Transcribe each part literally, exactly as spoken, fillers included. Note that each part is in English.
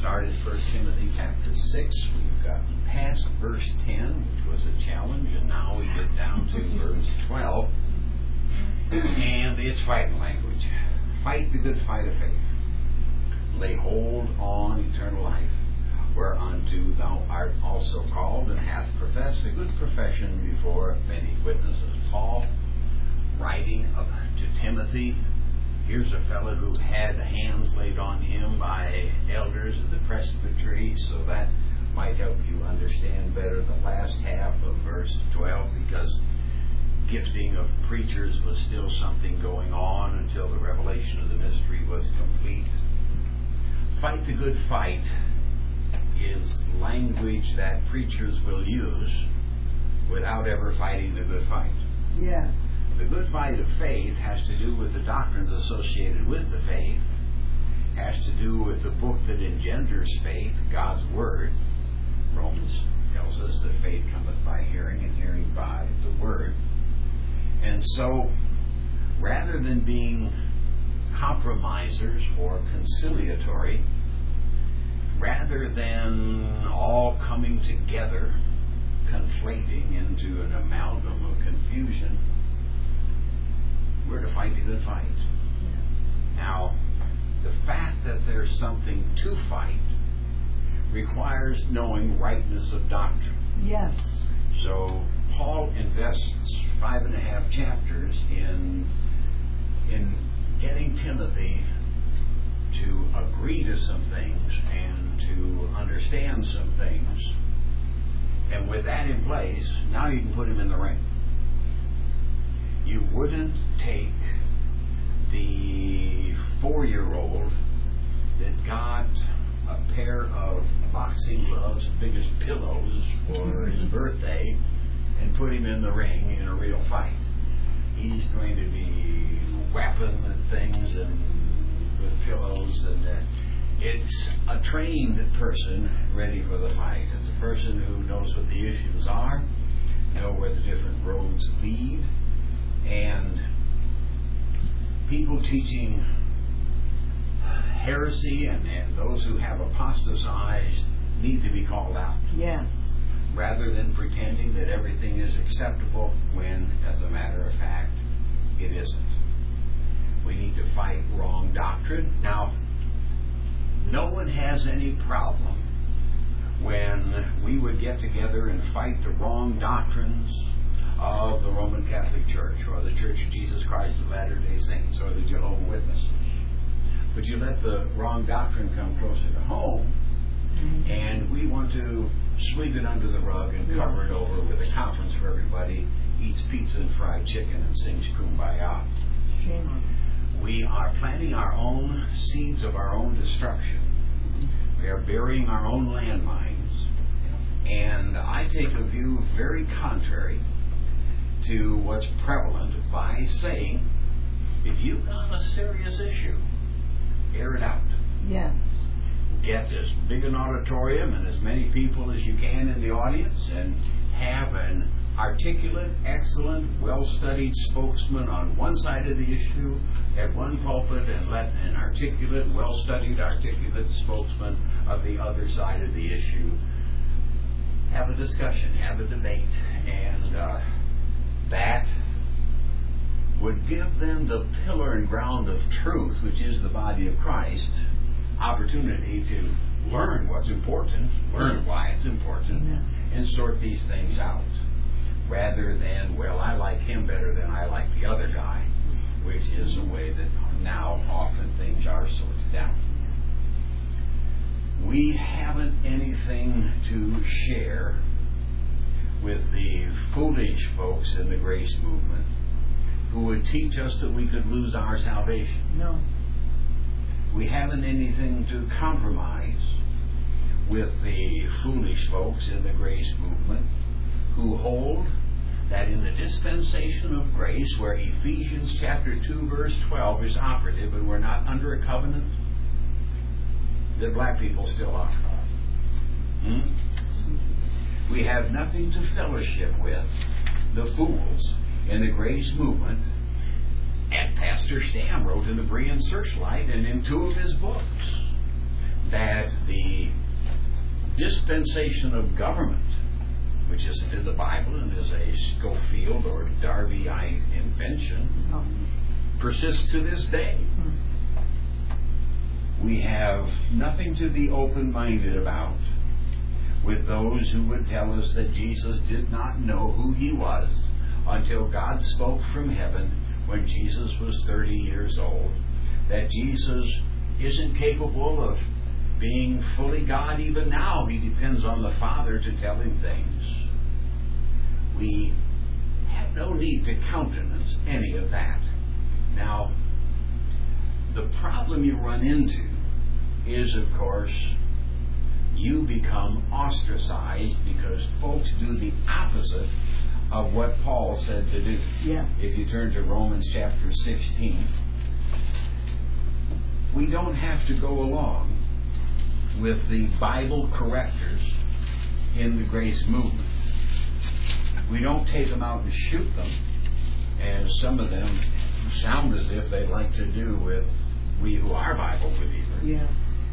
started First Timothy chapter six. We've gotten past verse ten, which was a challenge, and now we get down to verse twelve. And it's fighting language. Fight the good fight of faith. Lay hold on eternal life, whereunto thou art also called, and hath professed a good profession before many witnesses. Paul, writing to Timothy, here's a fellow who had hands laid on him by elders of the presbytery, so that might help you understand better the last half of verse twelve, because gifting of preachers was still something going on until the revelation of the mystery was complete. Fight the good fight is language that preachers will use without ever fighting the good fight. Yes. The good fight of faith has to do with the doctrines associated with the faith, has to do with the book that engenders faith, God's Word. Romans tells us that faith cometh by hearing, and hearing by the Word. And so, rather than being compromisers or conciliatory, rather than all coming together, conflating into an amalgam of confusion, we're to fight the good fight. Now, the fact that there's something to fight requires knowing rightness of doctrine. Yes. So Paul invests five and a half chapters in in getting Timothy to agree to some things and to understand some things. And with that in place, now you can put him in the ring. You wouldn't take the four-year-old that got a pair of boxing gloves, big as pillows, for his birthday, and put him in the ring in a real fight. He's going to be whapping at things and with pillows, and uh, it's a trained person ready for the fight. It's a person who knows what the issues are, know where the different roads lead, and people teaching heresy and, and those who have apostatized need to be called out. Yes. Rather than pretending that everything is acceptable when, as a matter of fact, it isn't. We need to fight wrong doctrine. Now, no one has any problem when we would get together and fight the wrong doctrines of the Roman Catholic Church or the Church of Jesus Christ of Latter-day Saints or the Jehovah's Witnesses. But you let the wrong doctrine come closer to home, mm-hmm. and we want to sweep it under the rug and cover it over with a conference where everybody eats pizza and fried chicken and sings Kumbaya. Shame on you. We are planting our own seeds of our own destruction. We are burying our own landmines. And I take a view very contrary to what's prevalent by saying, if you've got a serious issue, air it out. Yes. Get as big an auditorium and as many people as you can in the audience, and have an articulate, excellent, well-studied spokesman on one side of the issue at one pulpit, and let an articulate, well-studied, articulate spokesman of the other side of the issue have a discussion, have a debate, and uh, that would give them the pillar and ground of truth, which is the body of Christ, opportunity to learn what's important, learn why it's important, Amen. And sort these things out. Rather than, well, I like him better than I like the other guy, which is a way that now often things are sorted out. We haven't anything to share with the foolish folks in the grace movement who would teach us that we could lose our salvation. No. We haven't anything to compromise with the foolish folks in the grace movement who hold that in the dispensation of grace, where Ephesians chapter two verse twelve is operative and we're not under a covenant, that black people still are. Hmm? We have nothing to fellowship with the fools in the grace movement. And Pastor Stam wrote in the Berean Searchlight and in two of his books that the dispensation of government, which isn't in the Bible and is a Schofield or Darbyite invention, Oh. persists to this day. We have nothing to be open-minded about with those who would tell us that Jesus did not know who he was until God spoke from heaven when Jesus was thirty years old, that Jesus isn't capable of being fully God even now. He depends on the Father to tell him things. We have no need to countenance any of that. Now, the problem you run into is, of course, you become ostracized because folks do the opposite of what Paul said to do. Yeah. If you turn to Romans chapter sixteen, we don't have to go along with the Bible correctors in the grace movement. We don't take them out and shoot them, as some of them sound as if they'd like to do with we who are Bible believers. Yes.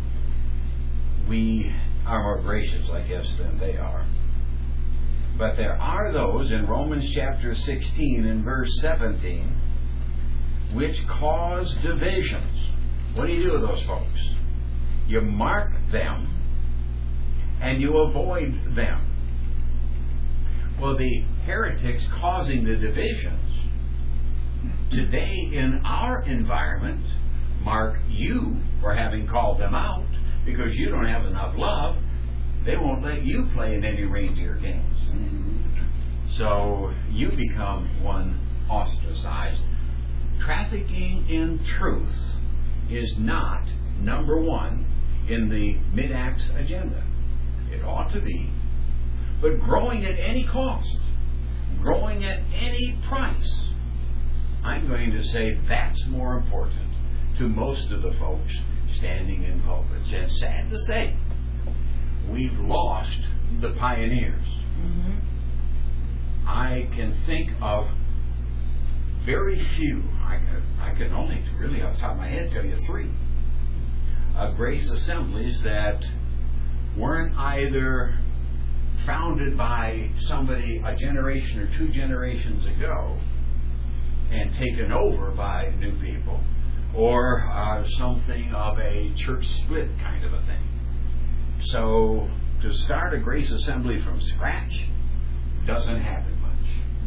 We are more gracious, I guess, than they are. But there are those in Romans chapter sixteen and verse seventeen which cause divisions. What do you do with those folks? You mark them and you avoid them. Well, the heretics causing the divisions today in our environment mark you for having called them out because you don't have enough love. They won't let you play in any reindeer games. So you become one ostracized. Trafficking in truth is not number one in the Mid-Acts agenda. It ought to be. But growing at any cost, growing at any price, I'm going to say that's more important to most of the folks standing in pulpits. And sad to say, we've lost the pioneers. Mm-hmm. I can think of very few, I can, I can only really off the top of my head tell you three, uh, grace assemblies that weren't either founded by somebody a generation or two generations ago and taken over by new people, or uh, something of a church split kind of a thing. So to start a grace assembly from scratch doesn't happen much.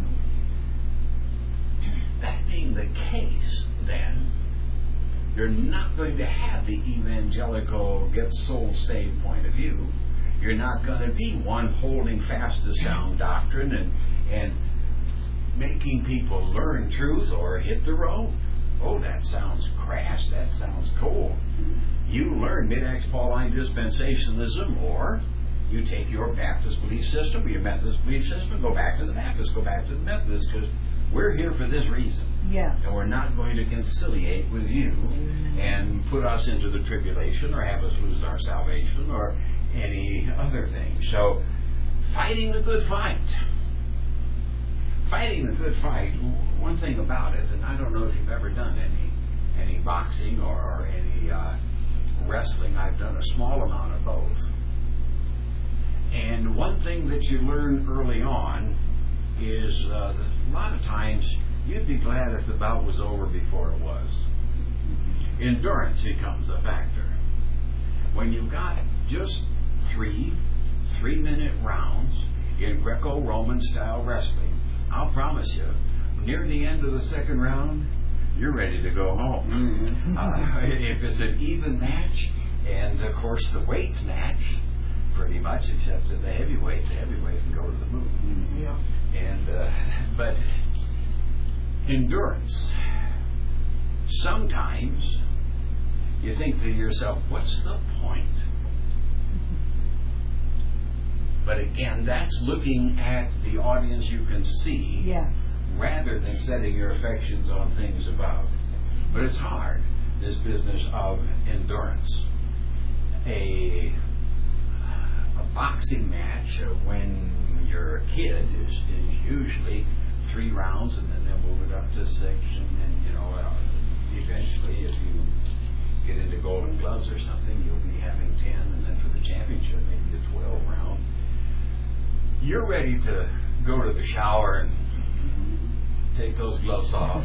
That being the case, then, you're not going to have the evangelical get soul saved point of view. You're not going to be one holding fast to sound doctrine and and making people learn truth or hit the road. Oh, that sounds crass. That sounds cold. You learn Mid-Acts Pauline dispensationalism, or you take your Baptist belief system or your Methodist belief system, go back to the Baptist, go back to the Methodist, because we're here for this reason. Yes. And we're not going to conciliate with you and put us into the tribulation or have us lose our salvation or any other thing. So, fighting the good fight. Fighting the good fight, one thing about it, and I don't know if you've ever done any any boxing or, or any uh, wrestling. I've done a small amount of both. And one thing that you learn early on is uh, that a lot of times you'd be glad if the bout was over before it was. Endurance becomes a factor. When you've got just three three-minute rounds in Greco-Roman style wrestling, I'll promise you, near the end of the second round, you're ready to go home. Mm-hmm. Uh, if it's an even match, and of course the weights match, pretty much, except that the heavyweights, the heavyweight can go to the moon. Mm-hmm. Yeah. And uh, but endurance. Sometimes you think to yourself, "What's the point?" But again, that's looking at the audience you can see, yes, rather than setting your affections on things above. But it's hard, this business of endurance. A, a boxing match uh, when you're a kid is, is usually three rounds, and then they'll move it up to six, and then, you know, uh, eventually, if you get into Golden Gloves or something, you'll be having ten, and then for the championship, maybe the twelve you're ready to go to the shower and take those gloves off.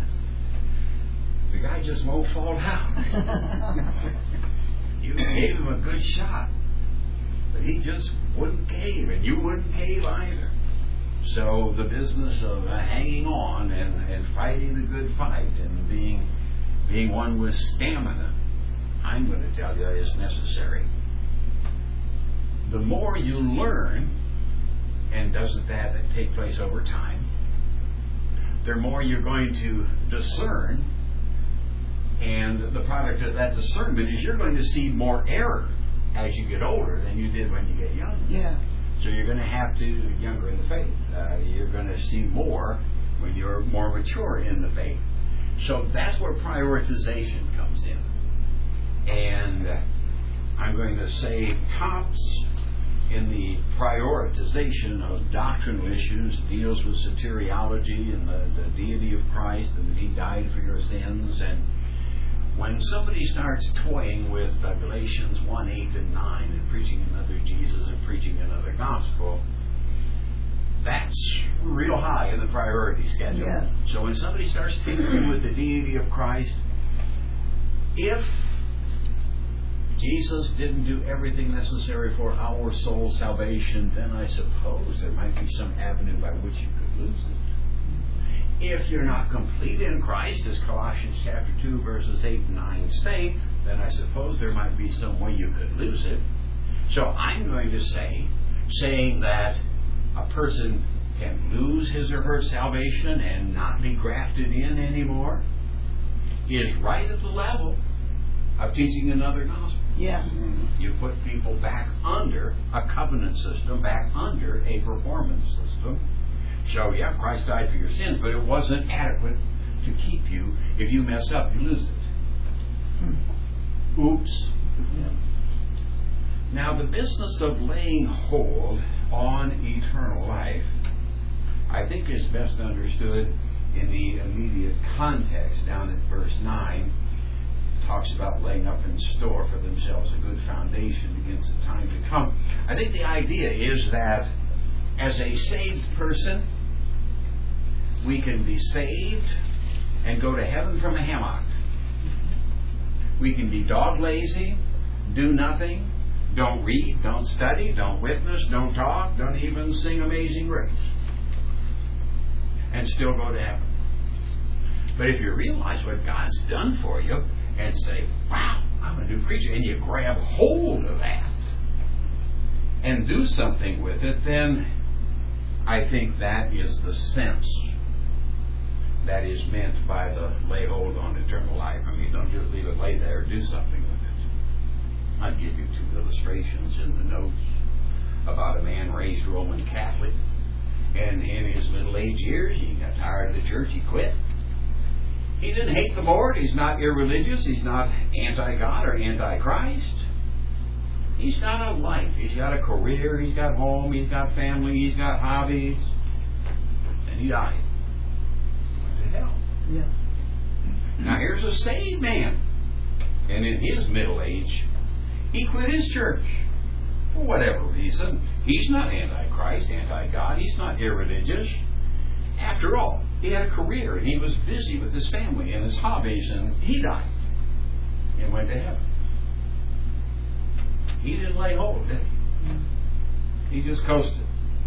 The guy just won't fall down. You gave him a good shot, but he just wouldn't cave, and you wouldn't cave either. So the business of uh, hanging on and, and fighting the good fight and being being one with stamina, I'm going to tell you, is necessary. The more you learn, and doesn't that take place over time, the more you're going to discern. And the product of that discernment is you're going to see more error as you get older than you did when you get younger. Yeah. So you're going to have to, younger in the faith, uh, you're going to see more when you're more mature in the faith. So that's where prioritization comes in. And uh, I'm going to say tops in the prioritization of doctrinal issues deals with soteriology and the, the deity of Christ and that He died for your sins. And when somebody starts toying with uh, Galatians one, eight, and nine and preaching another Jesus and preaching another gospel, that's real high in the priority schedule. Yes. So when somebody starts tinkering with the deity of Christ, if Jesus didn't do everything necessary for our soul salvation, then I suppose there might be some avenue by which you could lose it. If you're not complete in Christ, as Colossians chapter two, verses eight and nine say, then I suppose there might be some way you could lose it. So I'm going to say, saying that a person can lose his or her salvation and not be grafted in anymore is right at the level of teaching another gospel. Yeah. You put people back under a covenant system, back under a performance system. So, yeah, Christ died for your sins, but it wasn't adequate to keep you. If you mess up, you lose it. Hmm. Oops. Yeah. Now, the business of laying hold on eternal life, I think, is best understood in the immediate context down at verse nine. It talks about laying up in store for themselves a good foundation against the time to come. I think the idea is that as a saved person, we can be saved and go to heaven from a hammock. We can be dog lazy, do nothing, don't read, don't study, don't witness, don't talk, don't even sing Amazing Grace, and still go to heaven. But if you realize what God's done for you and say, wow, I'm a new creature, and you grab hold of that and do something with it, then I think that is the sense that is meant by the lay hold on eternal life. I mean, don't just leave it lay there, do something with it. I'll give you two illustrations in the notes about a man raised Roman Catholic, and in his middle-aged years, he got tired of the church, he quit. He didn't hate the Lord, he's not irreligious, he's not anti-God or anti-Christ. He's got a life, he's got a career, he's got home, he's got family, he's got hobbies, and he died. Hell. Yes. Now here's a saved man, and in his middle age, he quit his church for whatever reason. He's not anti-Christ, anti-God. He's not irreligious. After all, he had a career, and he was busy with his family and his hobbies, and he died and went to heaven. He didn't lay hold, did he? He just coasted.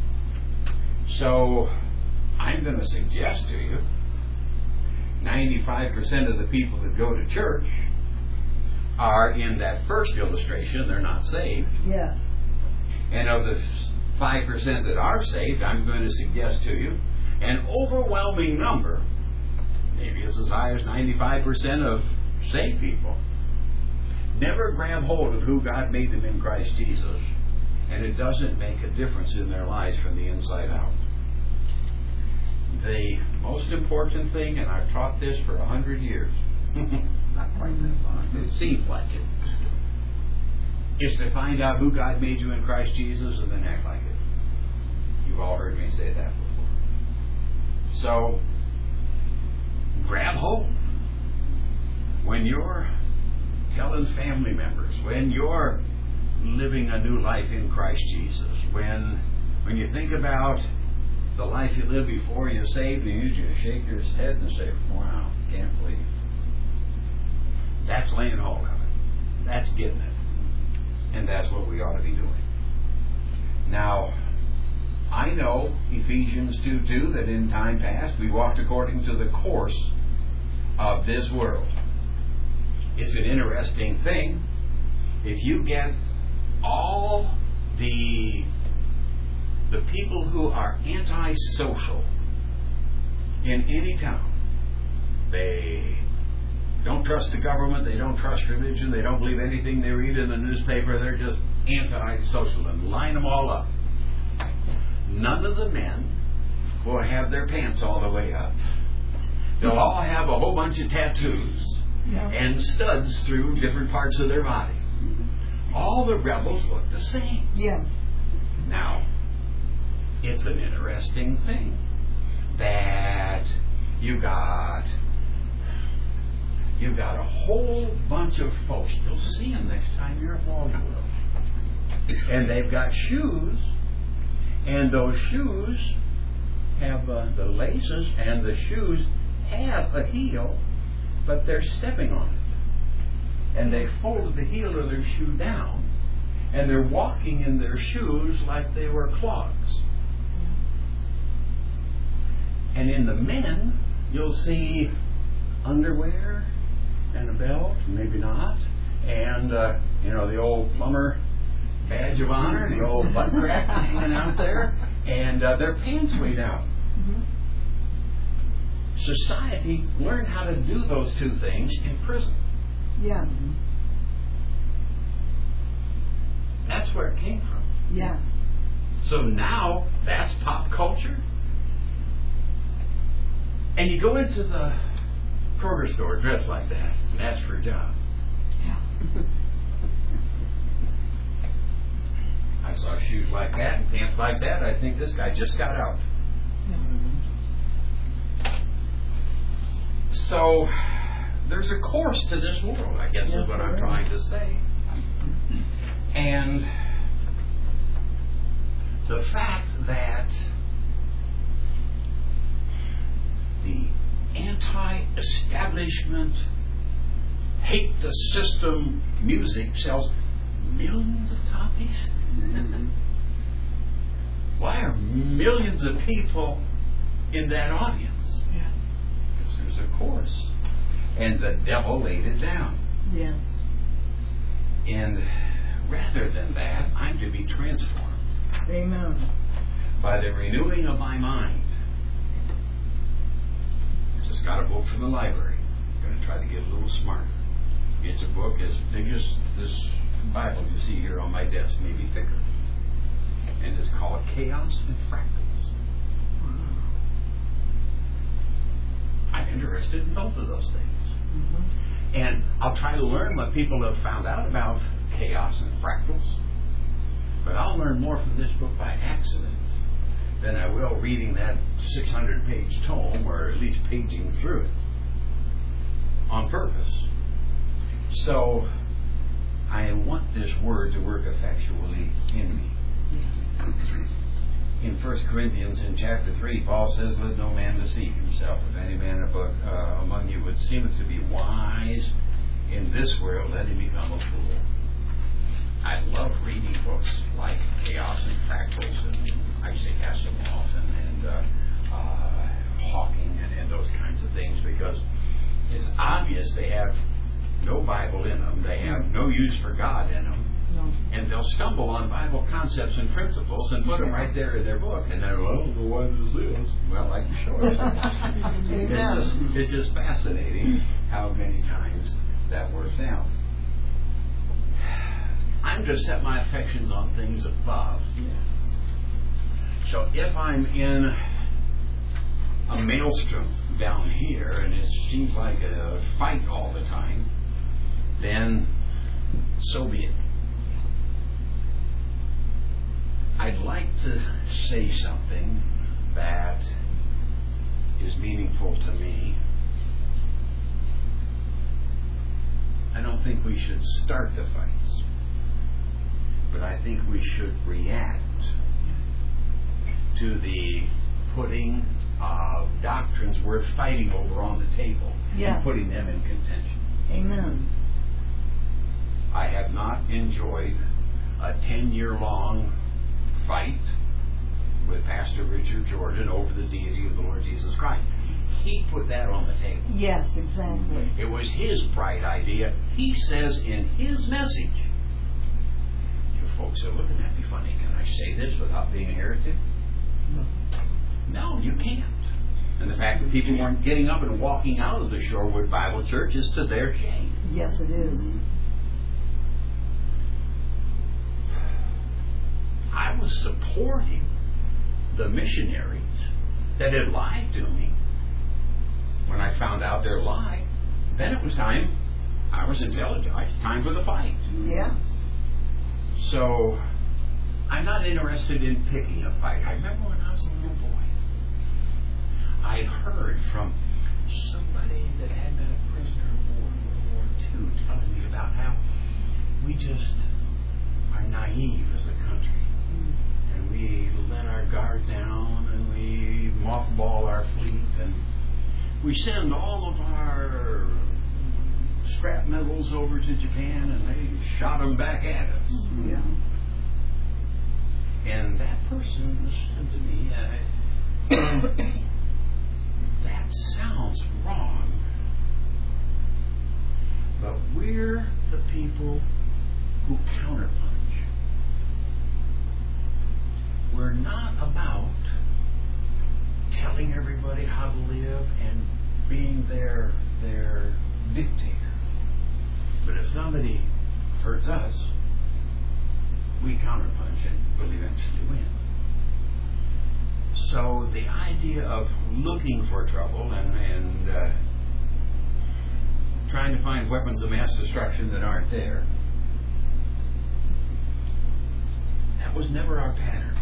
So I'm going to suggest to you, ninety-five percent of the people that go to church are in that first illustration, they're not saved. Yes. And of the five percent that are saved, I'm going to suggest to you, an overwhelming number, maybe it's as high as ninety-five percent of saved people, never grab hold of who God made them in Christ Jesus, and it doesn't make a difference in their lives from the inside out. The most important thing, and I've taught this for a hundred years, not quite that long, it seems like it, is to find out who God made you in Christ Jesus and then act like it. You've all heard me say that before. So, grab hold. When you're telling family members, when you're living a new life in Christ Jesus, when When you think about the life you lived before you saved, and you just shake your head and say, wow, can't believe. That's laying hold of it. That's getting it. And that's what we ought to be doing. Now, I know Ephesians two two that in time past we walked according to the course of this world. It's an interesting thing. If you get all the the people who are antisocial in any town, they don't trust the government, they don't trust religion, they don't believe anything they read in the newspaper, they're just anti-social, and line them all up. None of the men will have their pants all the way up. They'll all have a whole bunch of tattoos Yeah. and studs through different parts of their body. All the rebels look the same. Yes. Now, it's an interesting thing that you got you got a whole bunch of folks. You'll see them next time you're at Wally World. And they've got shoes, and those shoes have uh, the laces, and the shoes have a heel, but they're stepping on it. And they folded the heel of their shoe down, and they're walking in their shoes like they were clogs. And in the men, you'll see underwear and a belt, maybe not, and uh, you know, the old plumber badge of honor, the old butt crack hanging out there, and uh, their pants way down. Mm-hmm. Society learned how to do those two things in prison. Yes. That's where it came from. Yes. So now that's pop culture. And you go into the Kroger store dressed like that and ask for a job. Yeah. I saw shoes like that and pants like that. I think this guy just got out. Yeah. So there's a course to this world, I guess Yes, is what there I'm is. trying to say. And the fact that the anti-establishment, hate the system music sells millions of copies. Why are millions of people in that audience? Yeah. Because there's a course. And the devil laid it down. Yes. And rather than that, I'm to be transformed Amen. by the renewing of my mind. Just got a book from the library. I'm going to try to get a little smarter. It's a book as big as this Bible you see here on my desk, maybe thicker. And it's called Chaos and Fractals. I'm interested in both of those things. Mm-hmm. And I'll try to learn what people have found out about chaos and fractals. But I'll learn more from this book by accident than I will reading that six hundred page tome, or at least paging through it on purpose. So I want this word to work effectually in me. In First Corinthians in chapter three, Paul says, let no man deceive himself. If any man above, uh, among you would seem to be wise in this world, let him become a fool. I love reading books like Chaos and Fractals and Isaac Asimov and, and uh, uh, Hawking and, and those kinds of things, because it's obvious they have no Bible in them. They have no use for God in them. No. And they'll stumble on Bible concepts and principles and put them right there in their book. And then, well, what is this? Well, I can show it. It's just, it's just fascinating how many times that works out. I'm to set my affections on things above. So if I'm in a maelstrom down here and it seems like a fight all the time, then so be it. I'd like to say something that is meaningful to me. I don't think we should start the fights, but I think we should react to the putting of doctrines worth fighting over on the table Yeah. and putting them in contention. Amen. I have not enjoyed a ten-year-long fight with Pastor Richard Jordan over the deity of the Lord Jesus Christ. He put that on the table. Yes, exactly. It was his bright idea. He says in his message, you folks say, wouldn't that be funny? Can I say this without being a heretic? No. No, you can't. And the fact that people weren't getting up and walking out of the Shorewood Bible Church is to their shame. Yes, it is. I was supporting the missionaries that had lied to me. When I found out their lie, then it was time. I was intelligent. It's time for the fight. Yes. So, I'm not interested in picking a fight. I remember when I was a little boy, I'd heard from somebody that had been a prisoner of war in World War Two telling me about how we just are naive as a country. And we let our guard down and we mothball our fleet and we send all of our scrap metals over to Japan and they shot them back at us. Yeah. And that person said to me, uh, that sounds wrong, but we're the people who counterpunch. We're not about telling everybody how to live and being their their dictator. But if somebody hurts us, we counterpunch and we'll eventually win. So the idea of looking for trouble and, and uh, trying to find weapons of mass destruction that aren't there, that was never our pattern.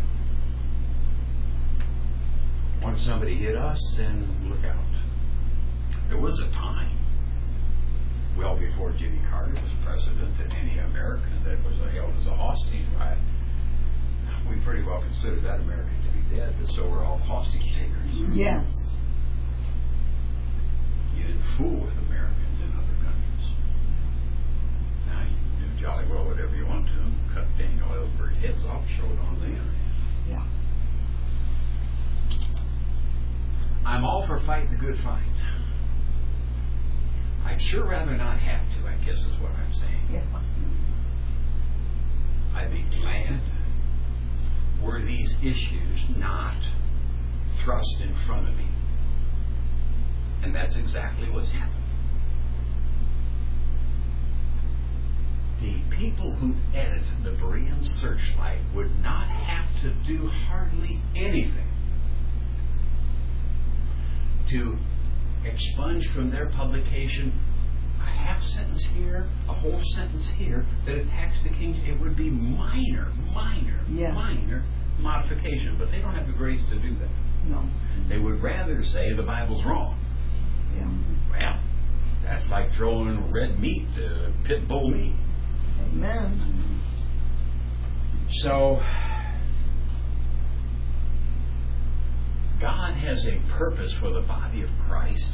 Once somebody hit us, then look out. There was a time, well before Jimmy Carter was president, that any American that was held as a hostage, right? We pretty well considered that American to be dead, but so were all hostage takers. Yes. You didn't fool with Americans in other countries. Now you can do jolly well whatever you want to. Cut Daniel Ellsberg's heads off, show it on the internet. Yeah. I'm all for fight the good fight. I'd sure rather not have to, I guess is what I'm saying. Yeah. I'd be glad were these issues not thrust in front of me. And that's exactly what's happened. The people who edit the Berean Searchlight would not have to do hardly anything to expunge from their publication a half sentence here, a whole sentence here that attacks the king. It would be minor, minor, Yeah. minor modification, but they don't have the grace to do that. No. They would rather say the Bible's wrong. Yeah. Well, that's like throwing red meat to pit bull meat. Amen. So, God has a purpose for the body of Christ.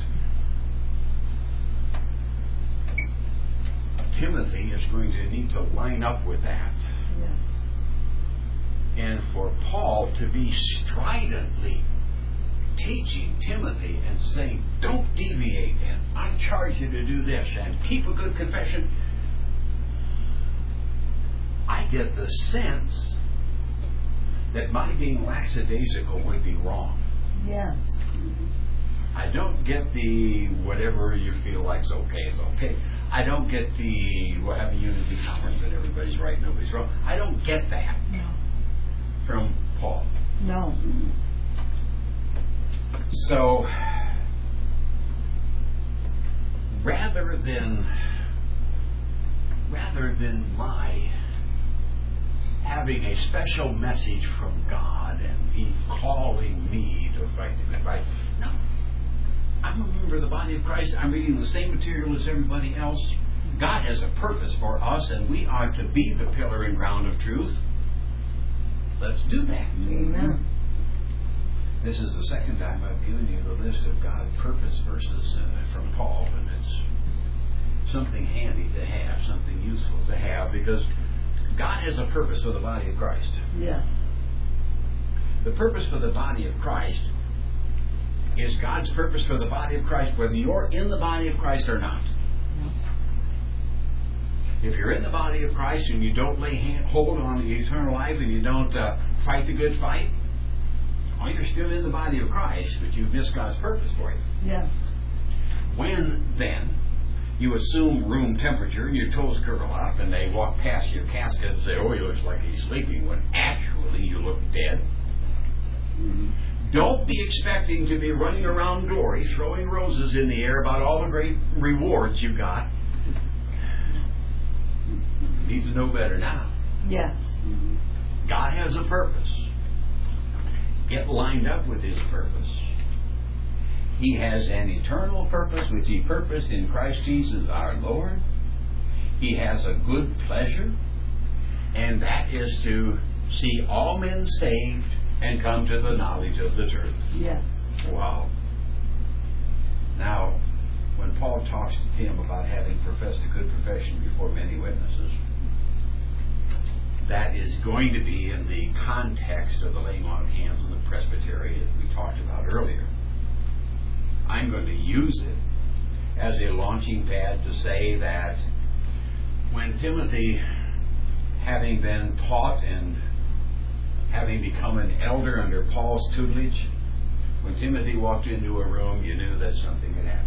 Timothy is going to need to line up with that. Yes. And for Paul to be stridently teaching Timothy and saying, don't deviate, and I charge you to do this, and keep a good confession, I get the sense that my being lackadaisical would be wrong. Yes. I don't get the whatever you feel like's okay is okay. I don't get the we'll have a unity conference and everybody's right, nobody's wrong. I don't get that No. from Paul. No. So rather than rather than my having a special message from God and He calling me to fight the good fight, no. I'm a member of the body of Christ. I'm reading the same material as everybody else. God has a purpose for us, and we are to be the pillar and ground of truth. Let's do that. Amen. This is the second time I've given you the list of God purpose verses uh, from Paul, and it's something handy to have, something useful to have, because God has a purpose for the body of Christ. Yes. The purpose for the body of Christ is God's purpose for the body of Christ, whether you're in the body of Christ or not. No. If you're in the body of Christ and you don't lay hand, hold on the eternal life and you don't uh, fight the good fight, well, you're still in the body of Christ, but you've missed God's purpose for you. Yes. When, then, you assume room temperature and your toes curl up and they walk past your casket and say, oh, he looks like he's sleeping, when actually you look dead. Mm-hmm. Don't be expecting to be running around glory, throwing roses in the air about all the great rewards you got. You need to know better now. Yes. God has a purpose. Get lined up with His purpose. He has an eternal purpose which He purposed in Christ Jesus our Lord. He has a good pleasure, and that is to see all men saved and come to the knowledge of the truth. Yes. Wow. Now, when Paul talks to Tim about having professed a good profession before many witnesses, that is going to be in the context of the laying on of hands in the presbytery that we talked about earlier. I'm going to use it as a launching pad to say that when Timothy, having been taught and having become an elder under Paul's tutelage, when Timothy walked into a room, you knew that something had happened.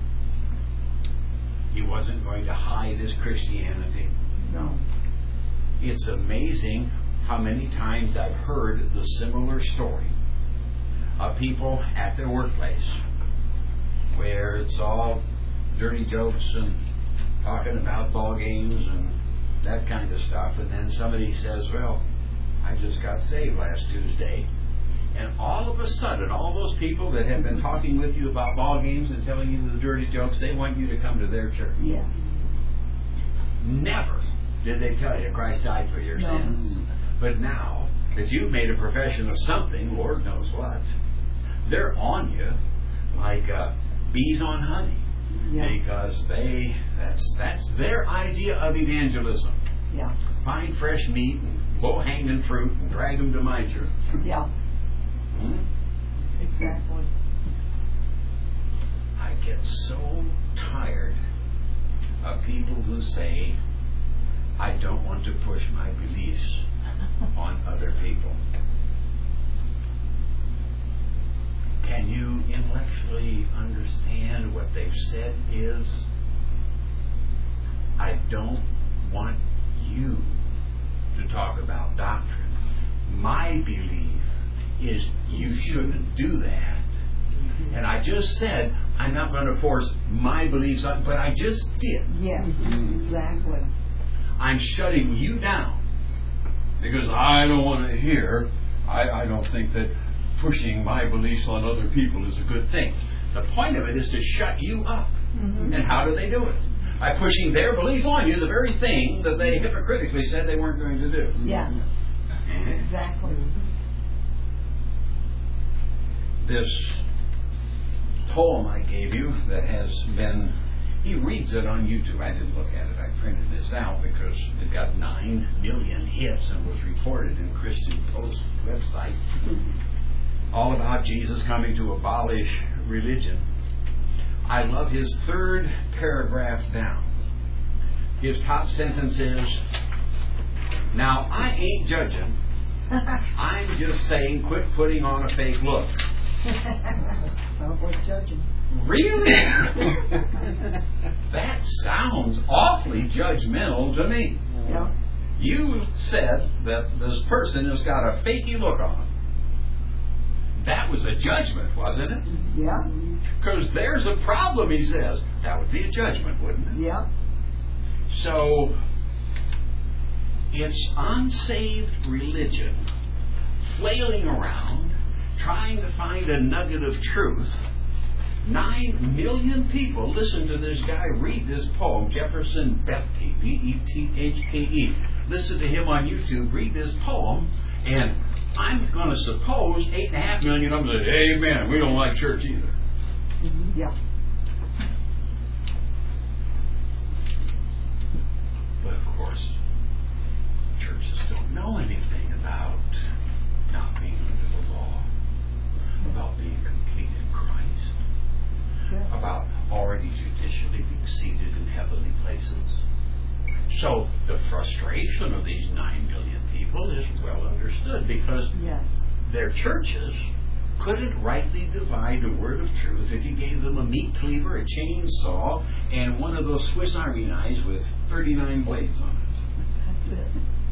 He wasn't going to hide his Christianity. No. It's amazing how many times I've heard the similar story of people at their workplace where it's all dirty jokes and talking about ball games and that kind of stuff, and then somebody says, well, I just got saved last Tuesday, and all of a sudden all those people that have been talking with you about ball games and telling you the dirty jokes, they want you to come to their church. Yes. Never did they tell you Christ died for your No. sins. But now that you've made a profession of something, Lord knows what, they're on you like uh, bees on honey. Yeah. Because they that's that's their idea of evangelism. Yeah. Find fresh meat and low-hanging fruit and drag them to my church. Yeah. Hmm? Exactly. I get so tired of people who say, I don't want to push my beliefs on other people. Can you intellectually understand what they've said is, I don't want you to talk about doctrine. My belief is you shouldn't do that. And I just said, I'm not going to force my beliefs on, but I just did. Yes. Exactly. I'm shutting you down because I don't want to hear, I, I don't think that pushing my beliefs on other people is a good thing. The point of it is to shut you up. Mm-hmm. And how do they do it? By pushing their belief on you, the very thing that they hypocritically said they weren't going to do. Yes. Exactly. This poem I gave you that has been, he reads it on YouTube. I didn't look at it. I printed this out because it got nine million hits and was reported in Christian Post website. All about Jesus coming to abolish religion. I love his third paragraph down. His top sentence is, now I ain't judging. I'm just saying quit putting on a fake look. Don't quit judging. Really? That sounds awfully judgmental to me. Yeah. You said that this person has got a fakey look on. That was a judgment, wasn't it? Yeah. Because there's a problem, he says. That would be a judgment, wouldn't it? Yeah. So, it's unsaved religion flailing around, trying to find a nugget of truth. Nine million people listen to this guy read this poem, Jefferson Bethke, B E T H K E. Listen to him on YouTube read this poem, and I'm going to suppose eight and a half million of them say, amen, we don't like church either. Mm-hmm. Yeah. But of course, churches don't know anything about not being under the law, about being complete in Christ, Yeah. about already judicially being seated in heavenly places. So the frustration of these nine million people is well understood, because Yes. their churches couldn't rightly divide the word of truth if you gave them a meat cleaver, a chainsaw, and one of those Swiss Army knives with thirty-nine blades on it. That's it.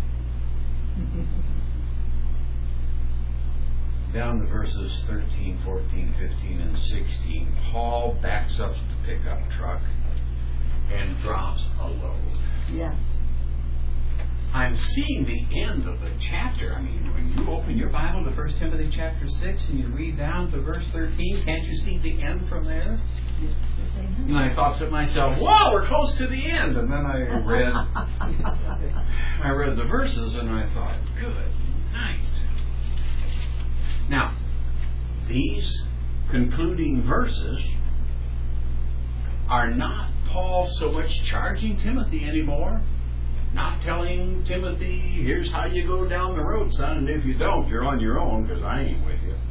Down to verses thirteen, fourteen, fifteen, and sixteen, Paul backs up the pickup truck and drops a load. Yes. I'm seeing the end of the chapter. I mean, when you open your Bible to First Timothy chapter six and you read down to verse thirteen, can't you see the end from there? And I thought to myself, wow, we're close to the end. And then I read I read the verses and I thought, good night. Now, these concluding verses are not Paul so much charging Timothy anymore, not telling Timothy, here's how you go down the road, son, and if you don't, you're on your own, because I ain't with you.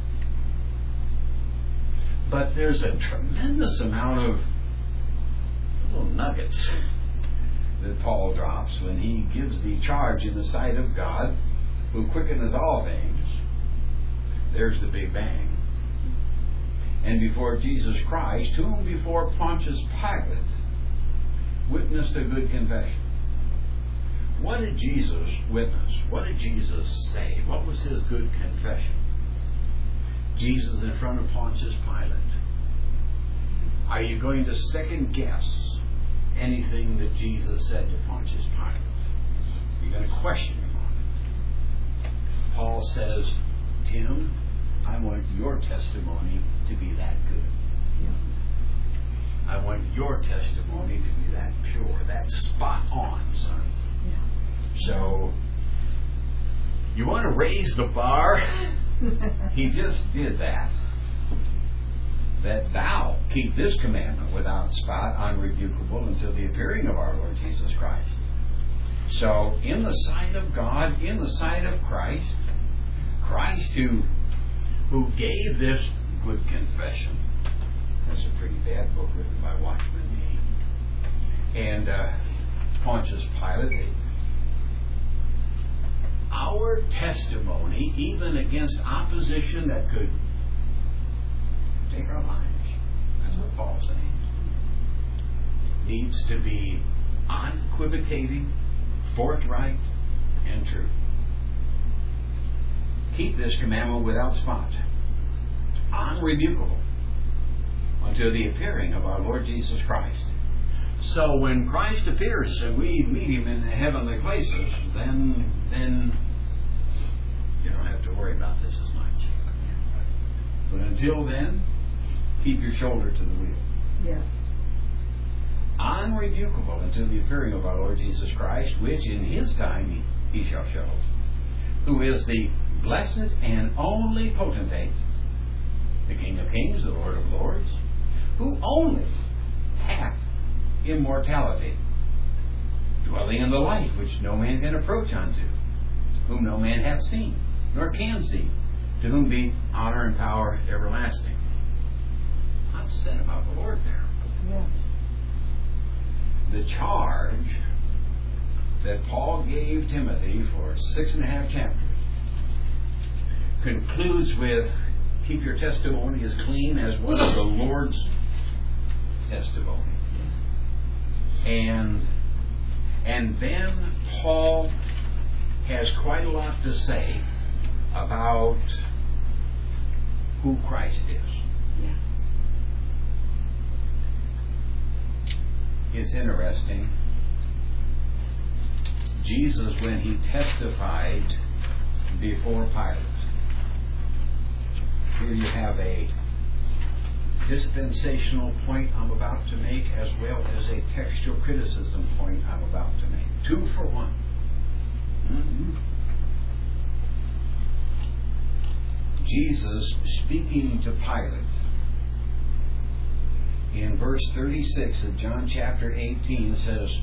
But there's a tremendous amount of little nuggets that Paul drops when he gives the charge in the sight of God, who quickeneth all things. There's the big bang. And before Jesus Christ, whom before Pontius Pilate witnessed a good confession. What did Jesus witness? What did Jesus say? What was his good confession? Jesus in front of Pontius Pilate. Are you going to second guess anything that Jesus said to Pontius Pilate? You're going to question him on it. Paul says, Tim, I want your testimony to be that good. Yeah. I want your testimony to be that pure, that spot on, son. Yeah. So, you want to raise the bar? He just did that. That thou keep this commandment without spot, unrebukable, until the appearing of our Lord Jesus Christ. So, in the sight of God, in the sight of Christ, Christ who who gave this good confession. That's a pretty bad book written by Watchman Nee. And uh, Pontius Pilate. Our testimony, even against opposition that could take our lives, that's what Paul's saying, needs to be unequivocating, forthright, and true. Keep this commandment without spot, unrebukable, until the appearing of our Lord Jesus Christ. So when Christ appears and we meet him in the heavenly places, then then you don't have to worry about this as much. But until then, keep your shoulder to the wheel. Yes. Unrebukable until the appearing of our Lord Jesus Christ, which in his time he, he shall show, who is the blessed and only potentate, the King of kings, the Lord of lords, who only hath immortality, dwelling in the light which no man can approach unto, whom no man hath seen, nor can see, to whom be honor and power everlasting. Not said about the Lord there. Yes. The charge that Paul gave Timothy for six and a half chapters concludes with, keep your testimony as clean as was the Lord's testimony. And and then Paul has quite a lot to say about who Christ is. Yes. It's interesting. Jesus, when he testified before Pilate, here you have a dispensational point I'm about to make, as well as a textual criticism point I'm about to make. Two for one. Mm-hmm. Jesus speaking to Pilate in verse thirty-six of John chapter eighteen says,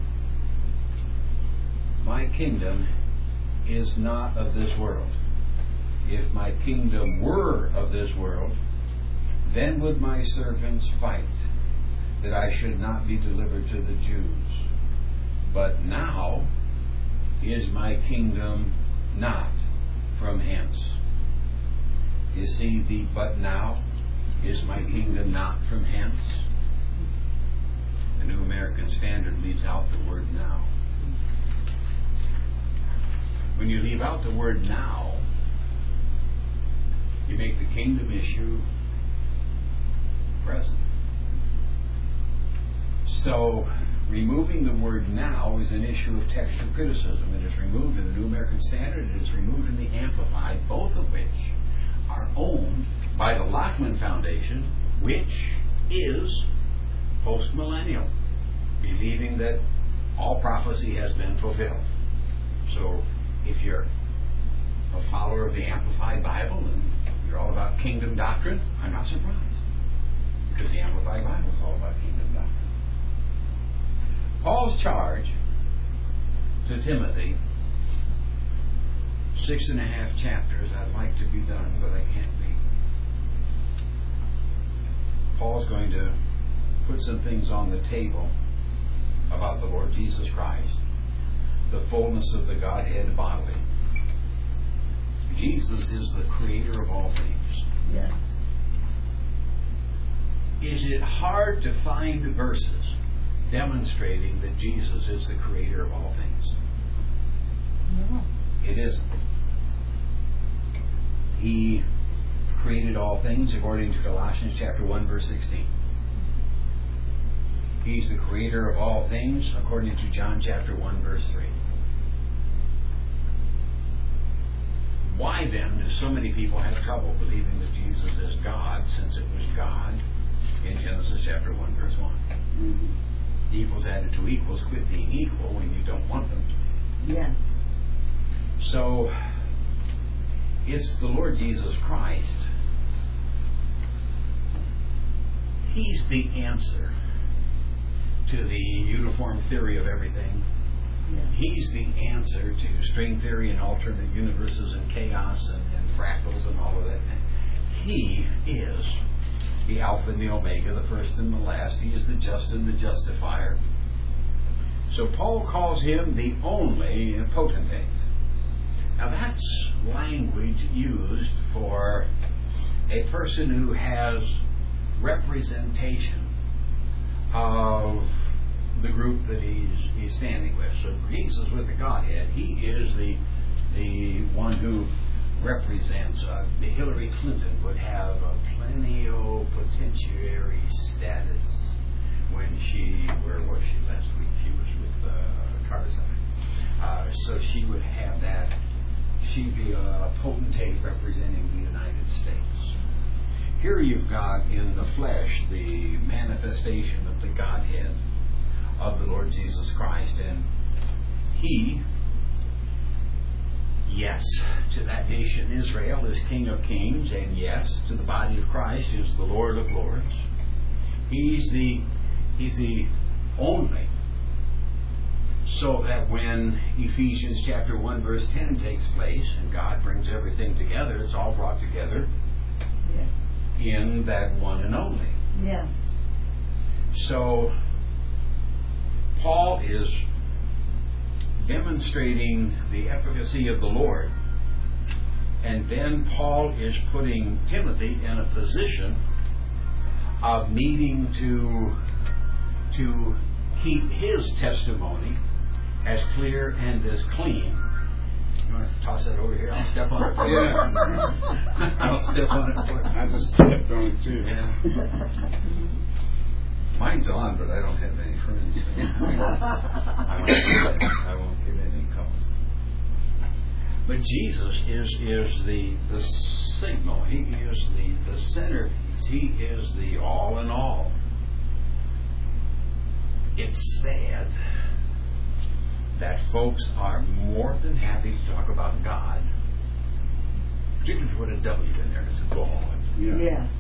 "My kingdom is not of this world. If my kingdom were of this world, then would my servants fight, that I should not be delivered to the Jews. But now is my kingdom not from hence." You see the "but now is my kingdom not from hence"? The New American Standard leaves out the word "now." When you leave out the word "now," you make the kingdom issue present. So, removing the word "now" is an issue of textual criticism. It is removed in the New American Standard. It is removed in the Amplified, both of which are owned by the Lockman Foundation, which is postmillennial, believing that all prophecy has been fulfilled. So, if you're a follower of the Amplified Bible and you're all about kingdom doctrine, I'm not surprised, because the Amplified Bible is all about kingdom doctrine. Paul's charge to Timothy, six and a half chapters. I'd like to be done, but I can't be. Paul's going to put some things on the table about the Lord Jesus Christ, the fullness of the Godhead bodily. Jesus is the creator of all things. Yes. Is it hard to find verses demonstrating that Jesus is the creator of all things? No. It isn't. He created all things according to Colossians chapter one verse sixteen. He's the creator of all things according to John chapter one verse three. Why then do so many people have trouble believing that Jesus is God, since it was God in Genesis chapter one verse one? Mm-hmm. Equals added to equals quit being equal when you don't want them. Yes. So it's the Lord Jesus Christ. He's the answer to the uniform theory of everything. Yes. He's the answer to string theory and alternate universes and chaos and, and fractals and all of that. He is the Alpha and the Omega, the first and the last. He is the just and the justifier. So Paul calls him the only potentate. Now that's language used for a person who has representation of the group that he's he's standing with. So Jesus with the Godhead, he is the the one who represents. Uh, Hillary Clinton would have a plenipotentiary status when she, where was she last week? She was with uh, Karzai. Uh, so she would have that. She'd be a potentate representing the United States. Here you've got in the flesh the manifestation of the Godhead of the Lord Jesus Christ, and He, yes, to that nation Israel is King of Kings, and yes, to the body of Christ is the Lord of Lords. He's the He's the only. So that when Ephesians chapter one verse ten takes place and God brings everything together, it's all brought together Yes. in that one and only. Yes. So Paul is demonstrating the efficacy of the Lord, and then Paul is putting Timothy in a position of needing to to keep his testimony as clear and as clean. You want to toss that over here? I'll step on it. Yeah. I'll step on it. I just stepped on it too. Yeah. Mine's on, but I don't have any friends. I won't get, I won't get any calls. But Jesus is is the the signal. He is the, the centerpiece. He is the all in all. It's sad that folks are more than happy to talk about God, particularly put a W in there. It's God. Yeah. Yes.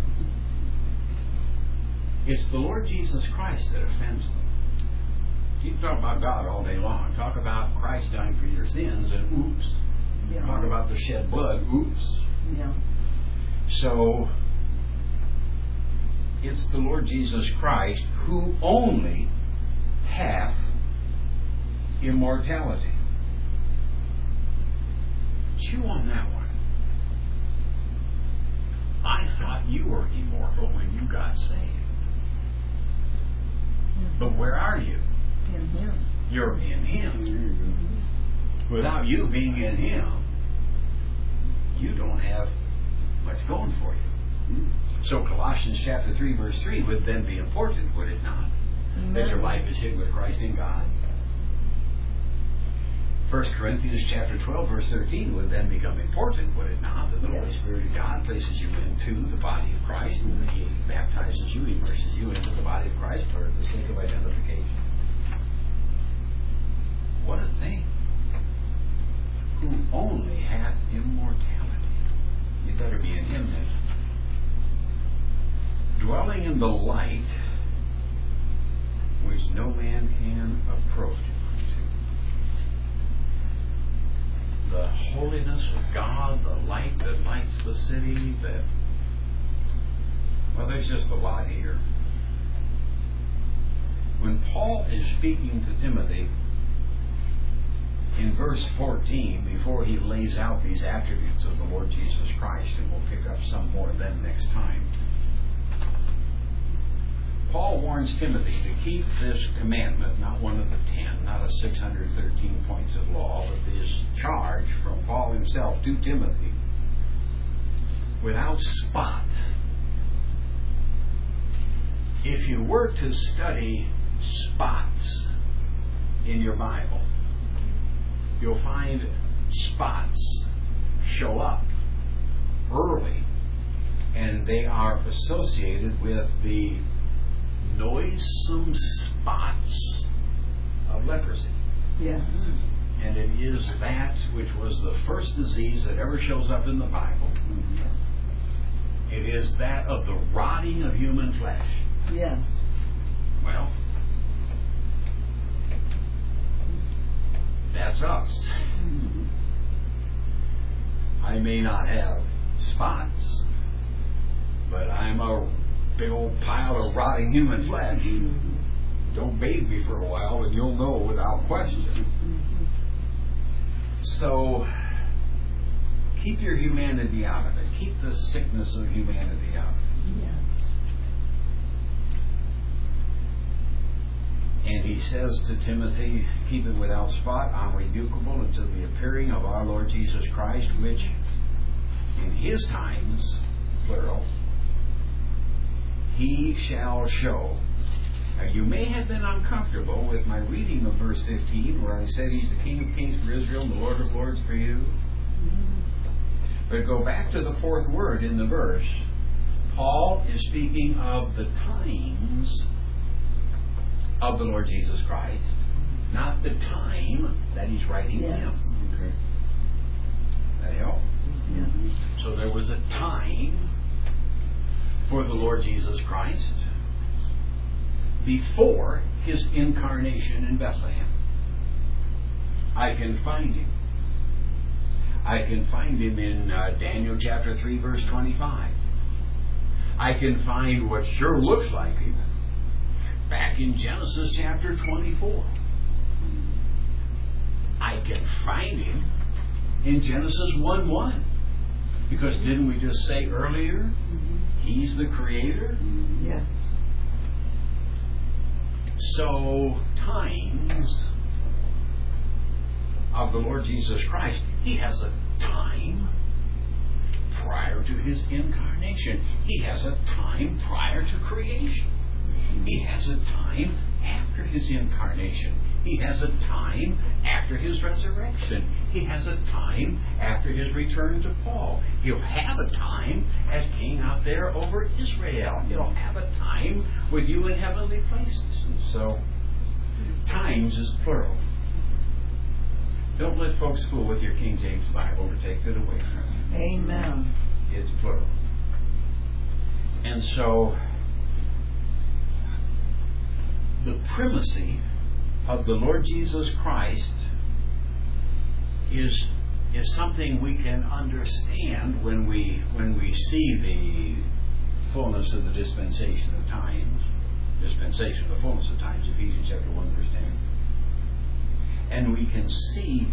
It's the Lord Jesus Christ that offends them. Keep talking about God all day long. Talk about Christ dying for your sins, and oops. Yeah. Talk about the shed blood, oops. Yeah. So, it's the Lord Jesus Christ who only hath immortality. Chew on that one. I thought you were immortal when you got saved. But where are you? In Him. You're in Him. Without you being in Him, you don't have much going for you. So Colossians chapter three verse three would then be important, would it not? That your life is hid with Christ in God. First Corinthians chapter twelve verse thirteen would then become important, would it not? That the Holy Spirit of God places you into the body of Christ, and He baptizes you, immerses you into the body of Christ for the sake of identification. What a thing. Who only hath immortality. You better be in Him then. Dwelling in the light which no man can approach. The holiness of God, the light that lights the city, that, well, there's just a lot here. When Paul is speaking to Timothy in verse fourteen, before he lays out these attributes of the Lord Jesus Christ, and we'll pick up some more of them next time, Paul warns Timothy to keep this commandment, not one of the ten, not a six hundred thirteen points of law, but this charge from Paul himself to Timothy, without spot. If you were to study spots in your Bible, you'll find spots show up early, and they are associated with the noisome spots of leprosy. Yeah. And it is that which was the first disease that ever shows up in the Bible. It is that of the rotting of human flesh. Yes. Well, that's us. I may not have spots, but I'm a big old pile of rotting human flesh. Don't bathe me for a while and you'll know without question. So keep your humanity out of it. Keep the sickness of humanity out of it. Yes. And he says to Timothy, keep it without spot, unrebukable, until the appearing of our Lord Jesus Christ, which in His times, plural, He shall show. Now, you may have been uncomfortable with my reading of verse fifteen, where I said He's the King of Kings for Israel and the Lord of Lords for you. But go back to the fourth word in the verse. Paul is speaking of the times of the Lord Jesus Christ, not the time that He's writing Yes. Him. Okay. That help? Yes. So there was a time for the Lord Jesus Christ before His incarnation in Bethlehem. I can find Him. I can find Him in uh, Daniel chapter three verse twenty-five. I can find what sure looks like Him back in Genesis chapter twenty-four. I can find Him in Genesis one one. Because didn't we just say earlier, He's the Creator? Yes. So, times of the Lord Jesus Christ, He has a time prior to His incarnation. He has a time prior to creation. He has a time after His incarnation. He has a time after His resurrection. He has a time after His return to Paul. He'll have a time as king out there over Israel. He'll have a time with you in heavenly places. And so, times is plural. Don't let folks fool with your King James Bible or takes it away from you. Amen. It's plural. And so, the primacy of the Lord Jesus Christ is is something we can understand when we when we see the fullness of the dispensation of times, dispensation of the fullness of times, Ephesians chapter one, verse ten. And we can see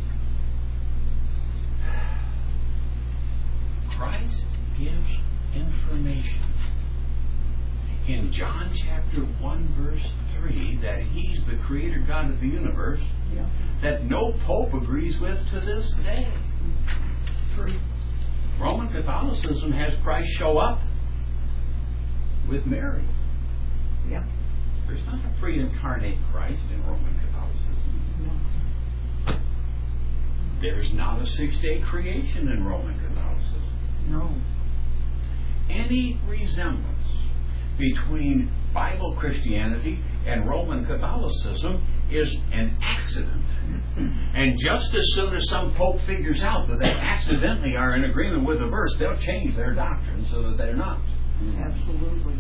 Christ gives information in John chapter one, verse three, that He's the Creator God of the universe, Yeah. that no Pope agrees with to this day. It's true. Roman Catholicism has Christ show up with Mary. Yeah. There's not a pre-incarnate Christ in Roman Catholicism. No. There's not a six-day creation in Roman Catholicism. No. Any resemblance between Bible Christianity and Roman Catholicism is an accident. And just as soon as some pope figures out that they accidentally are in agreement with the verse, they'll change their doctrine so that they're not. Absolutely.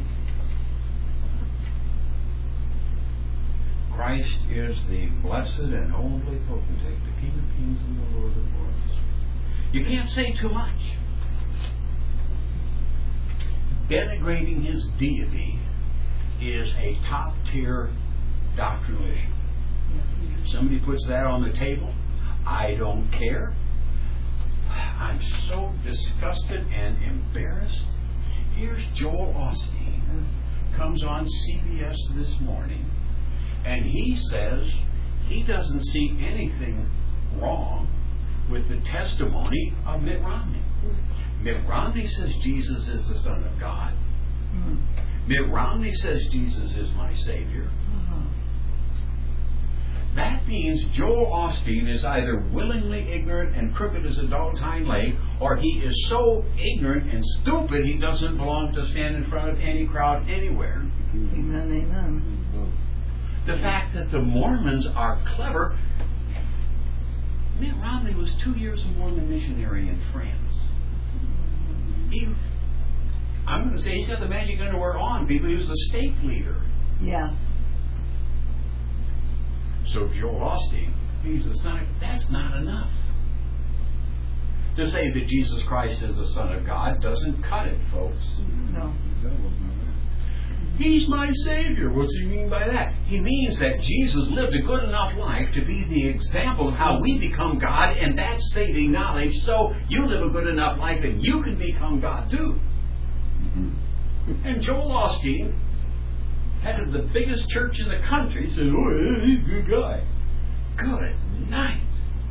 Christ is the blessed and only potentate, the King of kings and the Lord of lords. You can't say too much. Denigrating His deity is a top-tier doctrinal issue. Somebody puts that on the table, I don't care. I'm so disgusted and embarrassed. Here's Joel Osteen, comes on C B S this morning, and he says he doesn't see anything wrong with the testimony of Mitt Romney. Mitt Romney says Jesus is the Son of God. Mm. Mitt Romney says Jesus is my Savior. Uh-huh. That means Joel Osteen is either willingly ignorant and crooked as a dog's hind leg, or he is so ignorant and stupid he doesn't belong to stand in front of any crowd anywhere. Amen, amen. The fact that the Mormons are clever. Mitt Romney was two years a Mormon missionary in France. He, I'm going to say he's got the magic underwear on. People, he was the state leader. Yes. So Joel Osteen, he's the son of, that's not enough. To say that Jesus Christ is the Son of God doesn't cut it, folks. No. He's my Savior. What's he mean by that? He means that Jesus lived a good enough life to be the example of how we become God, and that's saving knowledge. So you live a good enough life and you can become God too. Mm-hmm. And Joel Osteen, head of the biggest church in the country, says, oh, yeah, he's a good guy. Good night.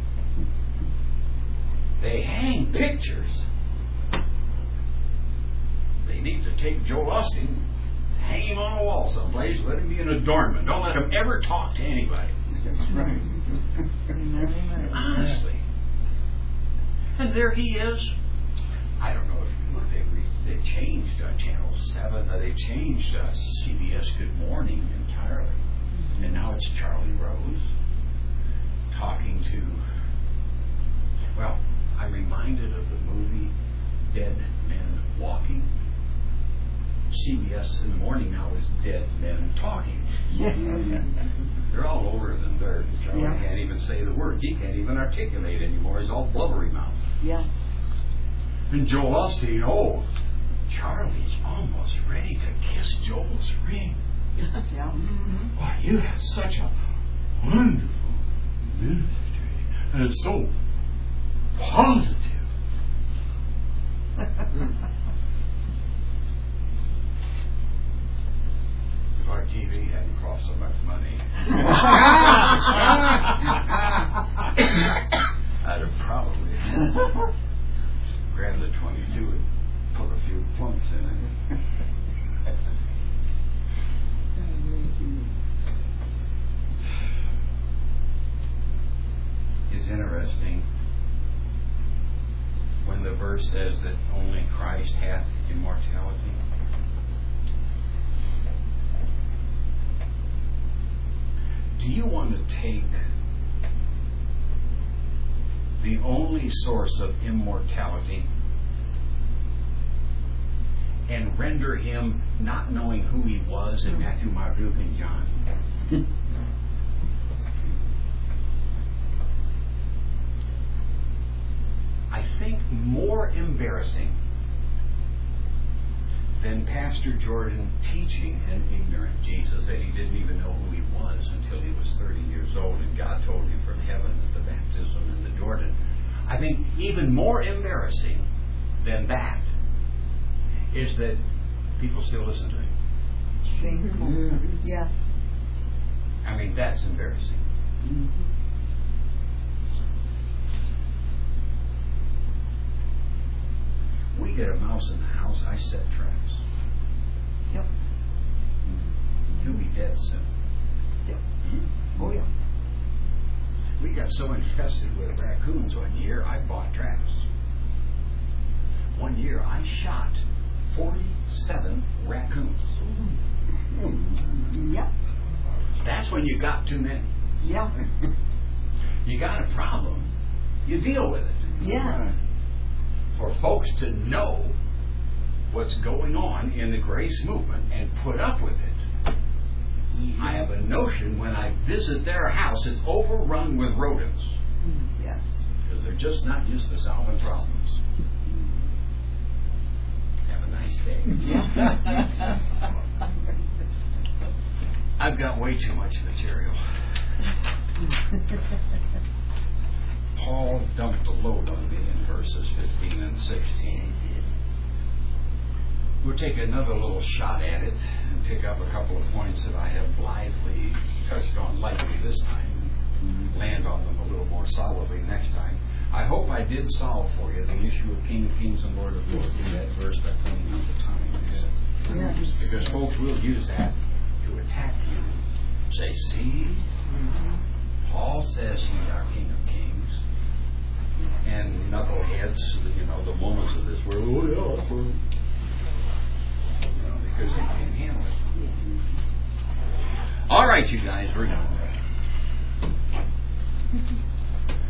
They hang pictures. They need to take Joel Osteen, hang him on a wall someplace, let him be an adornment. Don't let him ever talk to anybody. That's right. Amen, amen. Honestly. And there he is. I don't know if you look, they, re- they changed uh, Channel seven, uh, they changed uh, C B S Good Morning entirely. Mm-hmm. And now it's Charlie Rose talking to, well, I'm reminded of the movie Dead Men Walking. C B S in the morning now is Dead Men Talking. They're all over the dirt. Charlie Yeah. can't even say the words. He can't even articulate anymore. He's all blubbery mouth. Yes. And Joel Osteen, oh, Charlie's almost ready to kiss Joel's ring. Yeah. Mm-hmm. Why, you have such a wonderful ministry. And it's so positive. If our T V hadn't cost so much money, I'd have probably grabbed the twenty-two and put a few plunks in it. It's interesting when the verse says that only Christ hath immortality. Do you want to take the only source of immortality, and render him not knowing who he was in Matthew, Mark, Luke, and John. I think more embarrassing than Pastor Jordan teaching an ignorant Jesus that he didn't even know who he was until he was thirty years old and God told him from heaven at the baptism in the Jordan. I think even more embarrassing than that is that people still listen to him. Shameful. Yes. I mean, that's embarrassing. We get a mouse in the house, I set traps. Yep. He'll be dead soon. Yep. Oh yeah. We got so infested with raccoons one year, I bought traps. One year, I shot forty-seven raccoons. Yep. That's when you got too many. Yeah. You got a problem, you deal with it. Yes. For folks to know what's going on in the grace movement and put up with it. I have a notion when I visit their house, it's overrun with rodents. Yes. Because they're just not used to solving problems. Have a nice day. Yeah. I've got way too much material. Paul dumped a load on me in verses fifteen and sixteen. We'll take another little shot at it and pick up a couple of points that I have blithely touched on lightly this time and land on them a little more solidly next time. I hope I did solve for you the issue of King of Kings and Lord of Lords in that verse by pointing out the times. Yes. Because folks will use that to attack you. Say, see, Paul says he's our King of Kings. And knuckleheads, you know, the moments of this world, oh yeah, well, you know, because they can't handle it. All right, you guys, we're done.